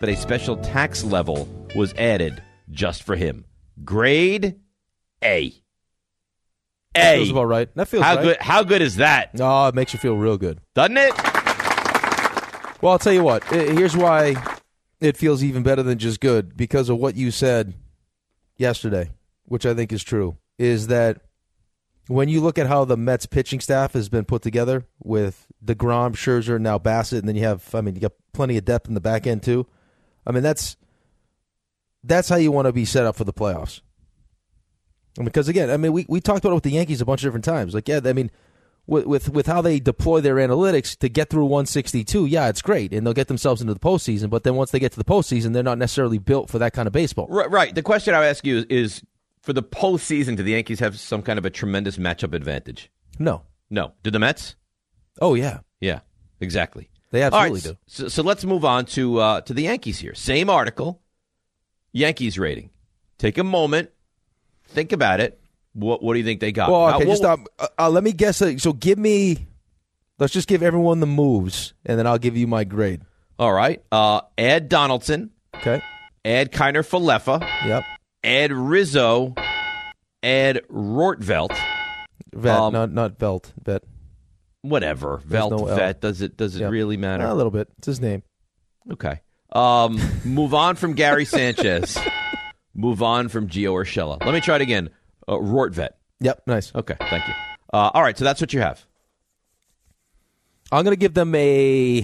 but a special tax level was added just for him. Grade A. A. That feels about right. That feels how right. good. How good is that? Oh, it makes you feel real good, doesn't it? Well, I'll tell you what. Here's why it feels even better than just good, because of what you said yesterday, which I think is true, is that when you look at how the Mets pitching staff has been put together with DeGrom, Scherzer, now Bassett, and then you have, I mean, you got plenty of depth in the back end too. I mean, that's that's how you want to be set up for the playoffs. And because, again, I mean, we, we talked about it with the Yankees a bunch of different times. Like, yeah, I mean, with, with with how they deploy their analytics to get through one sixty-two, yeah, it's great, and they'll get themselves into the postseason. But then once they get to the postseason, they're not necessarily built for that kind of baseball. Right. right. The question I would ask you is, is, for the postseason, do the Yankees have some kind of a tremendous matchup advantage? No. No. Do the Mets? Oh, yeah. Yeah, exactly. They absolutely All right, do. So, so let's move on to uh, to the Yankees here. Same article, Yankees rating. Take a moment, think about it. What what do you think they got? Well, okay, uh, just what, uh, uh, let me guess. Uh, so give me, let's just give everyone the moves, and then I'll give you my grade. All right. Uh, add Donaldson. Okay. Add Kiner Falefa. Yep. Add Rizzo. Add Rortvedt. Vet, um, not not Velt. Vet. Whatever. There's Velt, no L. Vet. Does it does it Yep. really matter? A little bit. It's his name. Okay. Um, move on from Gary Sanchez. Move on from Gio Urshela. Let me try it again. Uh, Rortvedt. Yep, nice. Okay, thank you. Uh, all right, so that's what you have. I'm going to give them a.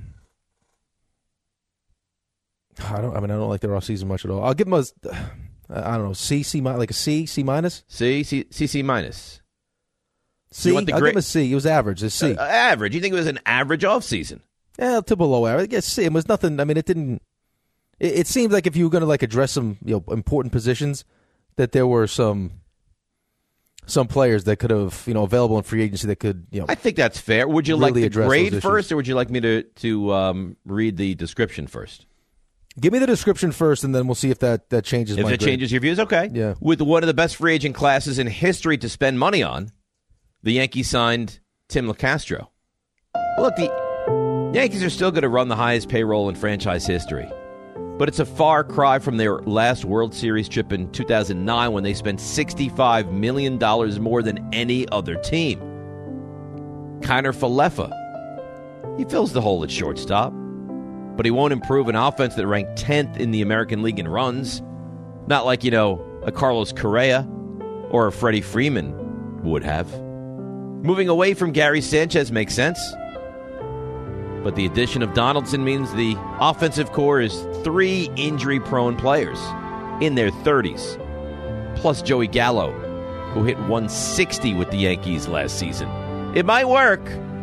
I don't. I mean, I don't like their off season much at all. I'll give them a. I don't know. C, C, like a C, C minus. C, C, C, C minus. C. You want the I'll gra- give them a C. It was average. A C. Uh, average. You think it was an average off season? Yeah, to below average. I guess C. It was nothing. I mean, it didn't. It, it seemed like if you were going to like address some you know important positions, that there were some. Some players that could have, you know, available in free agency that could, you know. I think that's fair. Would you really like the address grade those first, issues. or would you like me to to um, read the description first? Give me the description first, and then we'll see if that, that changes If my it grade. changes your views, okay. Yeah. With one of the best free agent classes in history to spend money on, the Yankees signed Tim LeCastro. Look, the Yankees are still going to run the highest payroll in franchise history. But it's a far cry from their last World Series trip in two thousand nine when they spent sixty-five million dollars more than any other team. Kiner Falefa. He fills the hole at shortstop, but he won't improve an offense that ranked tenth in the American League in runs. Not like, you know, a Carlos Correa or a Freddie Freeman would have. Moving away from Gary Sanchez makes sense. But the addition of Donaldson means the offensive core is three injury-prone players in their thirties, plus Joey Gallo, who hit one sixty with the Yankees last season. It might work.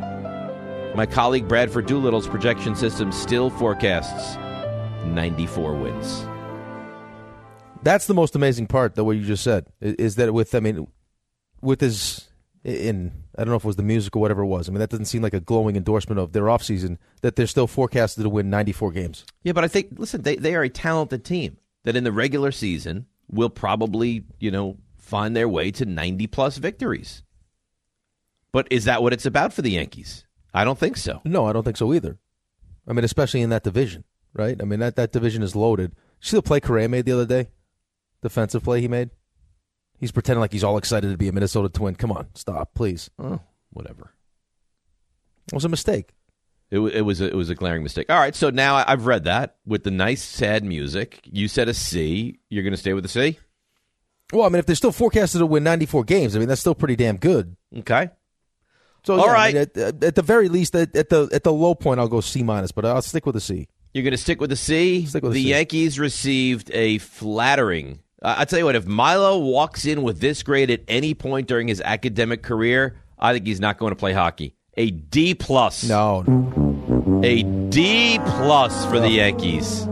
My colleague Bradford Doolittle's projection system still forecasts ninety-four wins. That's the most amazing part, though, what you just said, is, is that with, I mean, with his, in, I don't know if it was the music or whatever it was. I mean, that doesn't seem like a glowing endorsement of their offseason, that they're still forecasted to win ninety-four games. Yeah, but I think, listen, they, they are a talented team that in the regular season will probably, you know, find their way to ninety-plus victories. But is that what it's about for the Yankees? I don't think so. No, I don't think so either. I mean, especially in that division, right? I mean, that, that division is loaded. Did you see the play Correa made the other day? Defensive play he made? He's pretending like he's all excited to be a Minnesota Twin. Come on, stop, please. Oh, whatever. It was a mistake. It, it was a, it was a glaring mistake. All right, so now I've read that with the nice, sad music. You said a C. You're going to stay with a C? Well, I mean, if they're still forecasted to win ninety-four games, I mean, that's still pretty damn good. Okay. So, all yeah, right. I mean, at, at the very least, at, at the at the low point, I'll go C minus, but I'll stick with a C. You're going to stick with a C? Stick with the a C. Yankees received a flattering. Uh, I tell you what, if Milo walks in with this grade at any point during his academic career, I think he's not going to play hockey. A D plus. No. A D plus for the Yankees.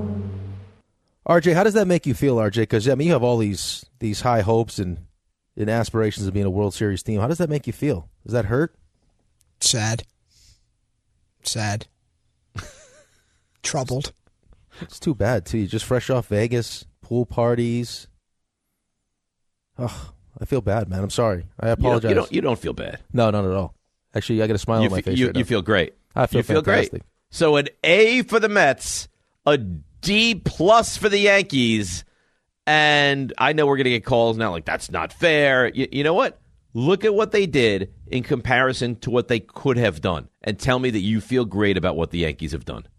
R J, how does that make you feel, R J? Because I mean, you have all these these high hopes and, and aspirations of being a World Series team. How does that make you feel? Does that hurt? Sad. Sad. Troubled. It's too bad, too. You're just fresh off Vegas, pool parties. Oh, I feel bad, man. I'm sorry. I apologize. You don't, you don't, you don't feel bad. No, not at all. Actually, I got a smile you on my f- face you, right now. you feel great. I feel You feel fantastic. great. So an A for the Mets, a D plus for the Yankees. And I know we're going to get calls now like, that's not fair. You, you know what? Look at what they did in comparison to what they could have done. And tell me that you feel great about what the Yankees have done.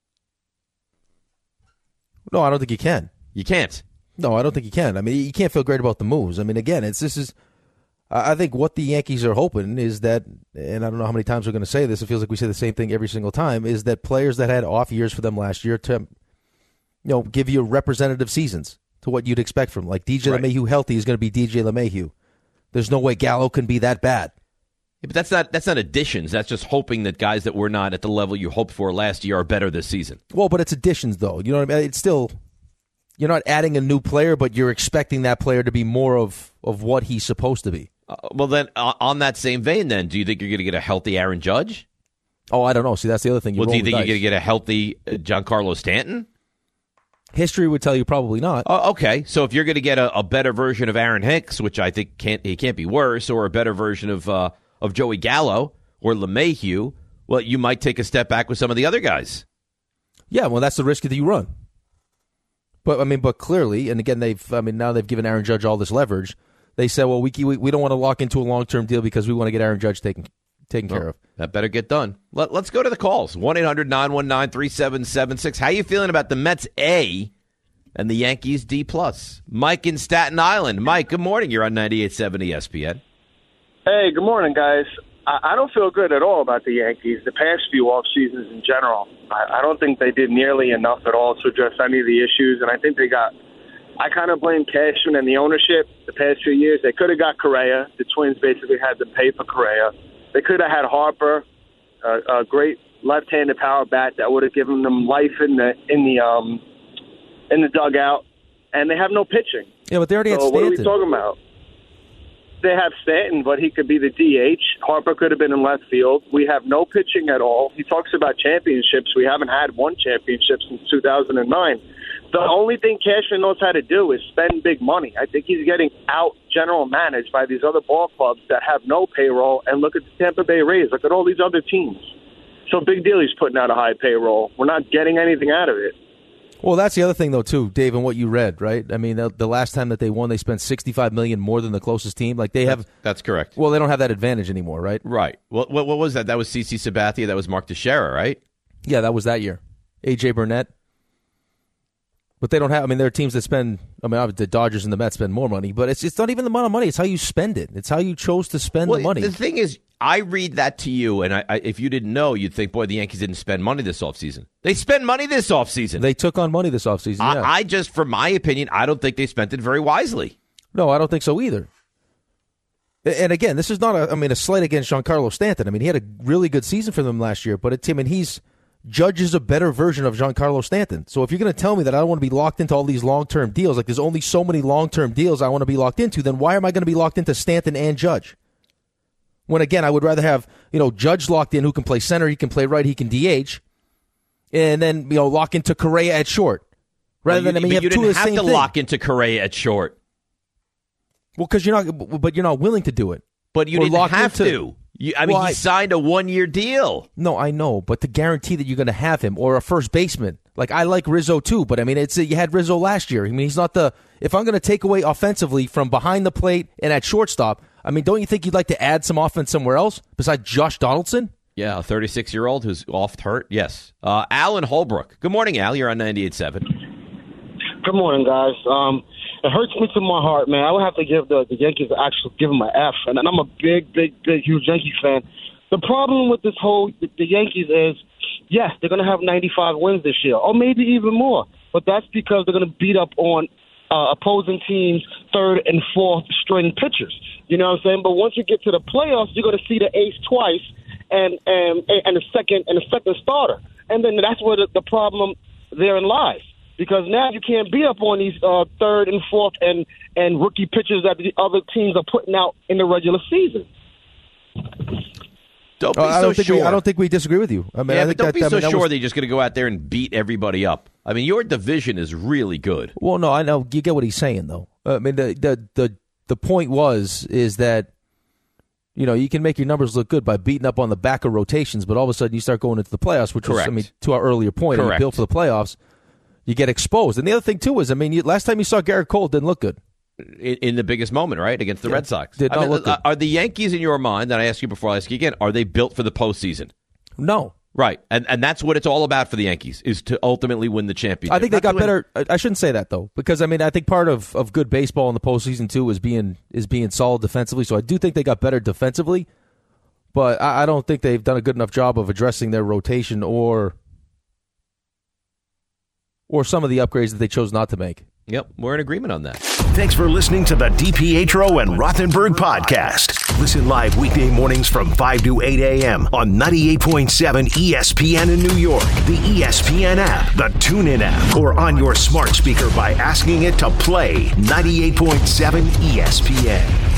No, I don't think you can. You can't. No, I don't think you can. I mean, you can't feel great about the moves. I mean, again, it's this is. I think what the Yankees are hoping is that, and I don't know how many times we're going to say this. It feels like we say the same thing every single time. Is that players that had off years for them last year to, you know, give you representative seasons to what you'd expect from them. Like D J Right. LeMahieu healthy is going to be D J LeMahieu. There's no way Gallo can be that bad. Yeah, but that's not that's not additions. That's just hoping that guys that were not at the level you hoped for last year are better this season. Well, but it's additions, though. You know what I mean? It's still, you're not adding a new player, but you're expecting that player to be more of, of what he's supposed to be. Uh, well, then, uh, on that same vein, then, do you think you're going to get a healthy Aaron Judge? Oh, I don't know. See, that's the other thing. You well, do you roll think the you're going to dice. get a healthy uh, Giancarlo Stanton? History would tell you probably not. Uh, okay, so if you're going to get a, a better version of Aaron Hicks, which I think can't he can't be worse, or a better version of uh, of Joey Gallo or LeMahieu, well, you might take a step back with some of the other guys. Yeah, well, that's the risk that you run. But I mean, but clearly, and again, they've I mean now they've given Aaron Judge all this leverage. They said, well, we we, we don't want to lock into a long term deal because we want to get Aaron Judge taken taken Well, care of. That better get done. Let, let's go to the calls. one eight hundred nine one nine three seven seven six. How you feeling about the Mets A and the Yankees D plus? Mike in Staten Island. Mike, good morning. You're on ninety-eight point seven E S P N. Hey, good morning, guys. I, I don't feel good at all about the Yankees the past few off seasons in general. I, I don't think they did nearly enough at all to address any of the issues, and I think they got. I kind of blame Cashman and the ownership the past few years. They could have got Correa. The Twins basically had to pay for Correa. They could have had Harper, a, a great left-handed power bat that would have given them life in the in the um in the dugout, and they have no pitching. Yeah, but they already so had Stanton. What are we talking about? They have Stanton, but he could be the D H. Harper could have been in left field. We have no pitching at all. He talks about championships. We haven't had one championship since two thousand nine. The only thing Cashman knows how to do is spend big money. I think he's getting out general managed by these other ball clubs that have no payroll. And look at the Tampa Bay Rays. Look at all these other teams. So big deal he's putting out a high payroll. We're not getting anything out of it. Well, that's the other thing, though, too, Dave, and what you read, right? I mean, the, the last time that they won, they spent sixty-five million dollars more than the closest team. Like they have. That's, that's correct. Well, they don't have that advantage anymore, right? Right. What what, what was that? That was CeCe Sabathia. That was Mark Teixeira, right? Yeah, that was that year. A J Burnett. But they don't have. I mean, there are teams that spend. I mean, obviously the Dodgers and the Mets spend more money, but it's it's not even the amount of money. It's how you spend it. It's how you chose to spend Well, the money. The thing is, I read that to you, and I, I, if you didn't know, you'd think, boy, the Yankees didn't spend money this offseason. They spent money this offseason. They took on money this offseason. I, Yeah. I just, for my opinion, I don't think they spent it very wisely. No, I don't think so either. And again, this is not a. I mean, a slight against Giancarlo Stanton. I mean, he had a really good season for them last year, but it's him, and he's. Judge is a better version of Giancarlo Stanton. So if you're going to tell me that I don't want to be locked into all these long-term deals, like there's only so many long-term deals I want to be locked into, then why am I going to be locked into Stanton and Judge? When, again, I would rather have, you know, Judge locked in who can play center, he can play right, he can D H, and then, you know, lock into Correa at short. Rather Well, you, than, I mean, but you have you two didn't of the have same to thing. lock into Correa at short. Well, because you're not, but you're not willing to do it. But you Or didn't locked have into- to. You, I mean, Well, he I- signed a one-year deal. No, I know, but to guarantee that you're going to have him or a first baseman, like I like Rizzo too, but I mean, it's you had Rizzo last year. I mean, he's not the. If I'm going to take away offensively from behind the plate and at shortstop, I mean, don't you think you'd like to add some offense somewhere else besides Josh Donaldson? Yeah, a thirty-six-year-old who's off hurt. Yes, uh, Alan Holbrook. Good morning, Al. You're on ninety-eight point seven. Good morning, guys. Um, it hurts me to my heart, man. I would have to give the, the Yankees actually give them an F, and, and I'm a big, big, big, huge Yankees fan. The problem with this whole the, the Yankees is, yes, they're going to have ninety-five wins this year, or maybe even more. But that's because they're going to beat up on uh, opposing teams' third and fourth string pitchers. You know what I'm saying? But once you get to the playoffs, you're going to see the ace twice and and and a second and a second starter, and then that's where the, the problem therein lies. Because now you can't beat up on these uh, third and fourth and, and rookie pitchers that the other teams are putting out in the regular season. Don't be Oh, I so don't think sure. we, I don't think we disagree with you. I mean, yeah, I but think don't that, be I so mean, that sure was- that you're just going to go out there and beat everybody up. I mean, your division is really good. Well, no, I know you get what he's saying though. I mean, the the the the point was is that you know you can make your numbers look good by beating up on the back of rotations, but all of a sudden you start going into the playoffs, which was, I Correct. mean, to our earlier point, and you Correct. built for the playoffs. you get exposed. And the other thing, too, is, I mean, you, last time you saw Garrett Cole, it didn't look good. In, in the biggest moment, right, against the Yeah, Red Sox. did I not mean, look good. Are the Yankees, in your mind, and I ask you before I ask you again, are they built for the postseason? No. Right, and and that's what it's all about for the Yankees, is to ultimately win the championship. I think they Not got to win- better. I I shouldn't say that, though, because, I mean, I think part of, of good baseball in the postseason, too, is being is being solid defensively. So I do think they got better defensively, but I, I don't think they've done a good enough job of addressing their rotation or or some of the upgrades that they chose not to make. Yep, we're in agreement on that. Thanks for listening to the DiPietro and Rothenberg podcast. Listen live weekday mornings from five to eight a.m. on ninety-eight point seven E S P N in New York, the E S P N app, the TuneIn app, or on your smart speaker by asking it to play ninety-eight point seven E S P N.